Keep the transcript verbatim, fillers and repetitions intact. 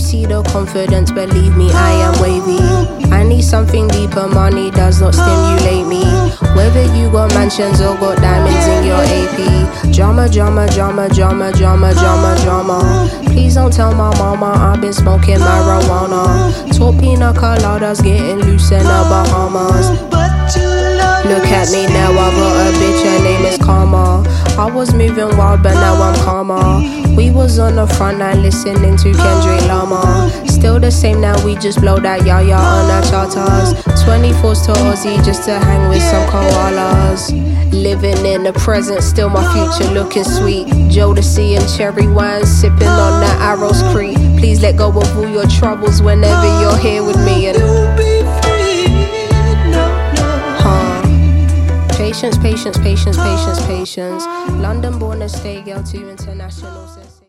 see the confidence, believe me, I am wavy. I need something deeper, money does not stimulate me. Whether you got mansions or got diamonds in your A P. Drama, drama, drama, drama, drama, drama, drama. Please don't tell my mama I've been smoking marijuana. Talk pina coladas, getting loose in the Bahamas. Look at me now, I got a bitch, her name is Karma. I was moving wild, but now I'm calmer. We was on the front line listening to Kendrick Lamar. Still the same now, we just blow that yaya on our charters. twenty-fours to Aussie just to hang with some koalas. Living in the present, still my future looking sweet. Jodeci and cherry wine, sipping on that Arrows Creek. Please let go of all your troubles whenever you're here with me. And Patience, patience, patience, patience, patience. London born to stay, girl, to international.